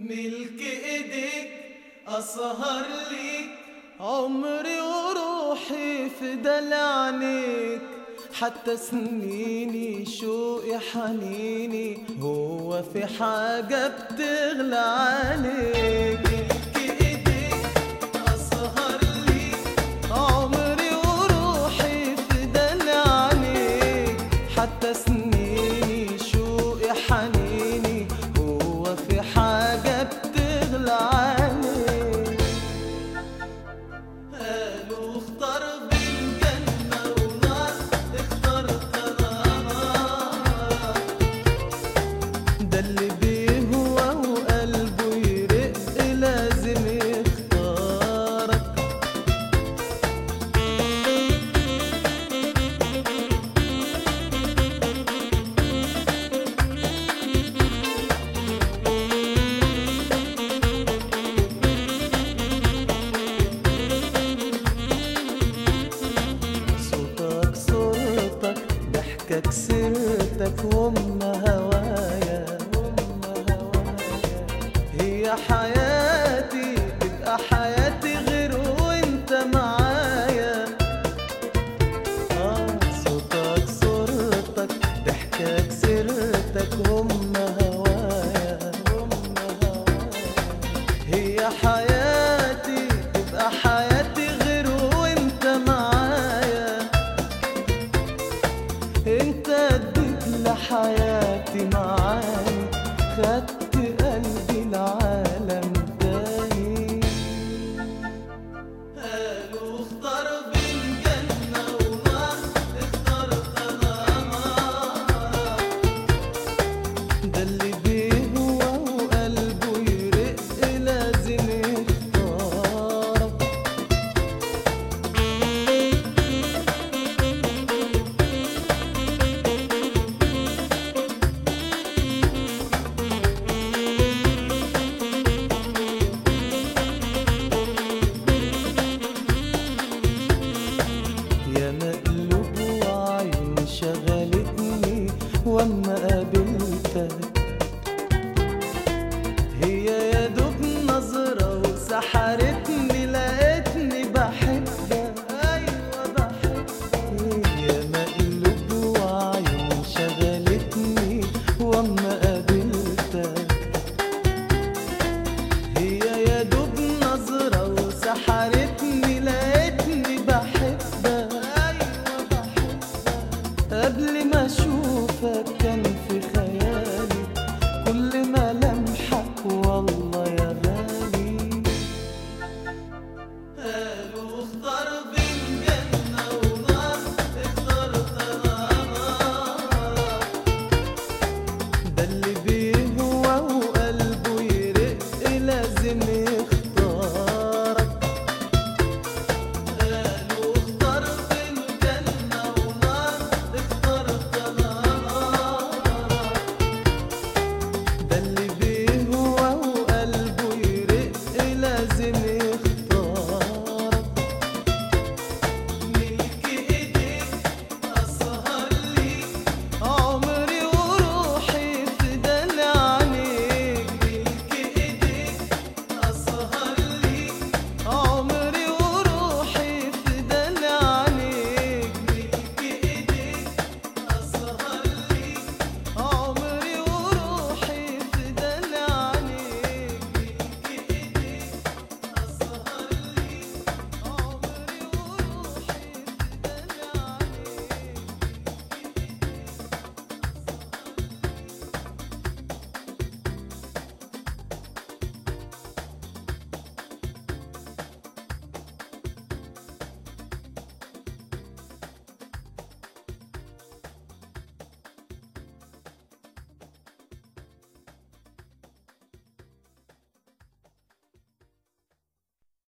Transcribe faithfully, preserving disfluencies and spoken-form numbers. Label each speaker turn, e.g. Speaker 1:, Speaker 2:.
Speaker 1: ملك ايديك اسهر ليك
Speaker 2: عمري وروحي فدا لعنيك، حتى سنيني شوقي حنيني هو في حاجة بتغلى عليك.
Speaker 1: ملك ايديك اسهر ليك
Speaker 2: عمري وروحي فدا لعنيك، حتى سنيني شوقي حنيني هو في حاجة بتغلى عليك.
Speaker 1: قالوا اختار بين جنة ونار، اخترت انا نار.
Speaker 2: ده اللي بيهوى وقلبه يرق لازم يختارك. صوتك صورتك ضحكك سيرتك وام هوايا، هي حياتي تبقى حياتي غير وانت معايا. آه صوتك صورتك ضحكك سيرتك وام هوايا، هي حياتي تبقى حياتي غير وانت معايا. انت اديت لحياتي معاني، خدت قلبي العالم تاني.
Speaker 1: قالوا اختار بين جنة ونار، اخترت انا نار.
Speaker 2: ده اللي بيهوى وقلبه يرق لازم يختارك. يا مقلوب وعين شغلتني واما قابلتك، هي يا دوب نظرة وسحرتني لقيتني بحبك. ايوه بحبك. يا مقلوب وعين شغلتني واما قابلتك، هي يا دوب نظرة وسحرتني لقيتني بحبك. ايوه بحبك. قبل ما اشوفك كان في خيالي كل ما لمحك والله